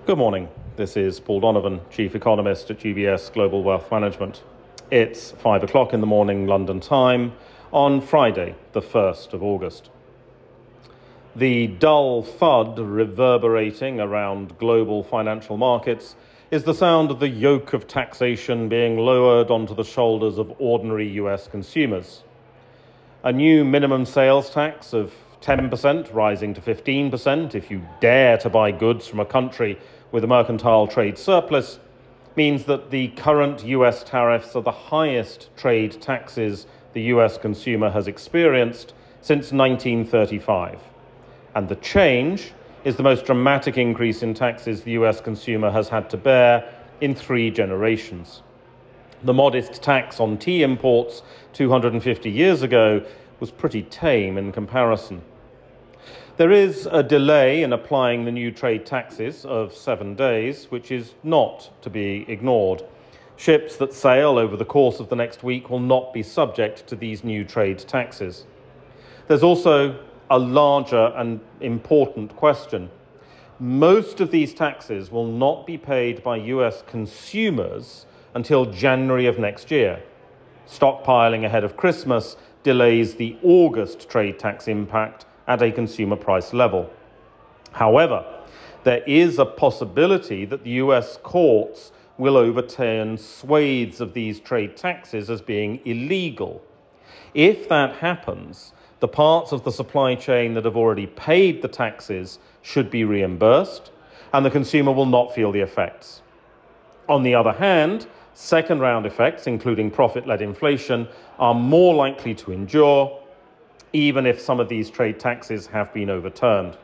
Good morning. This is Paul Donovan, Chief Economist at UBS Global Wealth Management. It's 5 o'clock in the morning London time on Friday, the 1st of August. The dull thud reverberating around global financial markets is the sound of the yoke of taxation being lowered onto the shoulders of ordinary US consumers. A new minimum sales tax of 10% rising to 15% if you dare to buy goods from a country with a mercantile trade surplus means that the current US tariffs are the highest trade taxes the US consumer has experienced since 1935. And the change is the most dramatic increase in taxes the US consumer has had to bear in 3 generations. The modest tax on tea imports 250 years ago was pretty tame in comparison. There is a delay in applying the new trade taxes of 7 days, which is not to be ignored. Ships that sail over the course of the next week will not be subject to these new trade taxes. There's also a larger and important question. Most of these taxes will not be paid by US consumers until January of next year. Stockpiling ahead of Christmas delays the August trade tax impact at a consumer price level. However, there is a possibility that the US courts will overturn swathes of these trade taxes as being illegal. If that happens, the parts of the supply chain that have already paid the taxes should be reimbursed, and the consumer will not feel the effects. On the other hand, second-round effects, including profit-led inflation, are more likely to endure, even if some of these trade taxes have been overturned.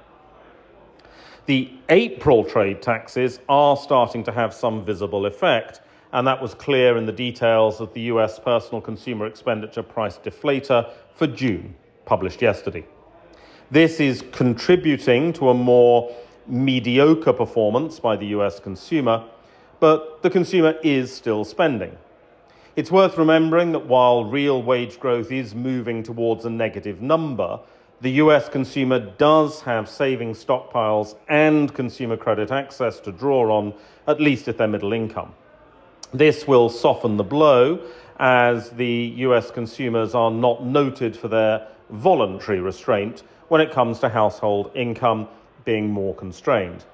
The April trade taxes are starting to have some visible effect, and that was clear in the details of the US Personal Consumer Expenditure Price Deflator for June, published yesterday. This is contributing to a more mediocre performance by the US consumer, but the consumer is still spending. It's worth remembering that while real wage growth is moving towards a negative number, the US consumer does have savings stockpiles and consumer credit access to draw on, at least if they're middle income. This will soften the blow as the US consumers are not noted for their voluntary restraint when it comes to household income being more constrained.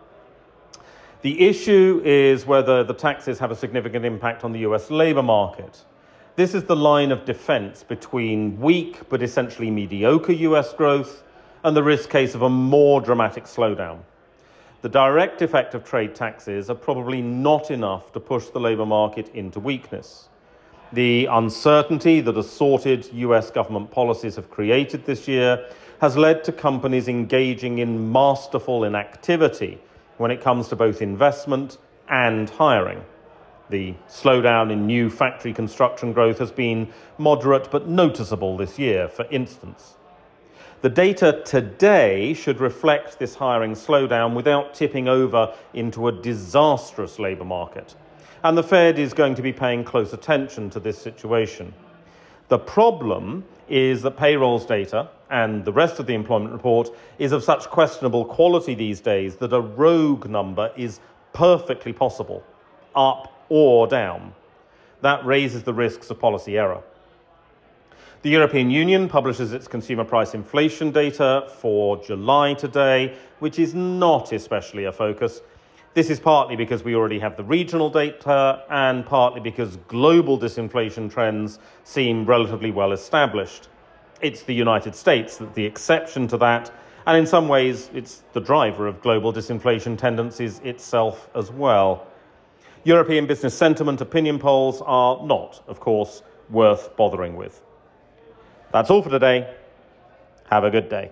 The issue is whether the taxes have a significant impact on the US labour market. This is the line of defence between weak but essentially mediocre US growth and the risk case of a more dramatic slowdown. The direct effect of trade taxes are probably not enough to push the labour market into weakness. The uncertainty that assorted US government policies have created this year has led to companies engaging in masterful inactivity when it comes to both investment and hiring. The slowdown in new factory construction growth has been moderate but noticeable this year, for instance. The data today should reflect this hiring slowdown without tipping over into a disastrous labour market. And the Fed is going to be paying close attention to this situation. The problem is that payrolls data and the rest of the employment report is of such questionable quality these days that a rogue number is perfectly possible, up or down. That raises the risks of policy error. The European Union publishes its consumer price inflation data for July today, which is not especially a focus. This is partly because we already have the regional data and partly because global disinflation trends seem relatively well established. It's the United States that's the exception to that, and in some ways it's the driver of global disinflation tendencies itself as well. European business sentiment opinion polls are not, of course, worth bothering with. That's all for today. Have a good day.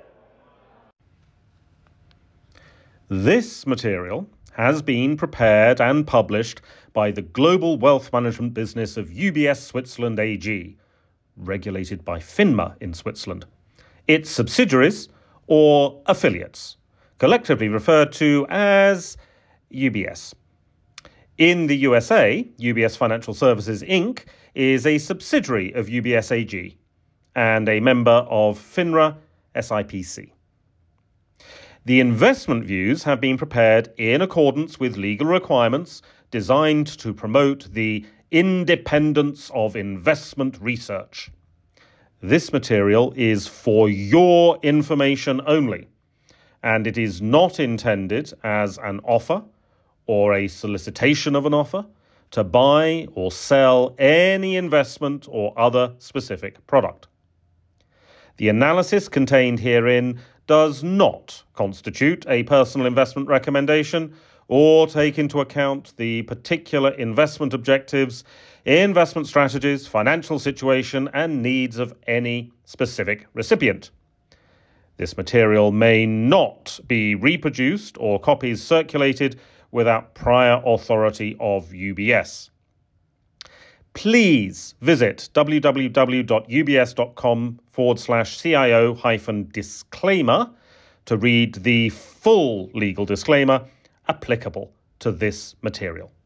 This material has been prepared and published by the global wealth management business of UBS Switzerland AG, regulated by FINMA in Switzerland. Its subsidiaries or affiliates, collectively referred to as UBS. In the USA, UBS Financial Services Inc. is a subsidiary of UBS AG and a member of FINRA SIPC. The investment views have been prepared in accordance with legal requirements designed to promote the independence of investment research. This material is for your information only, and it is not intended as an offer or a solicitation of an offer to buy or sell any investment or other specific product. The analysis contained herein does not constitute a personal investment recommendation or take into account the particular investment objectives, investment strategies, financial situation, and needs of any specific recipient. This material may not be reproduced or copies circulated without prior authority of UBS. Please visit www.ubs.com/CIO-disclaimer to read the full legal disclaimer applicable to this material.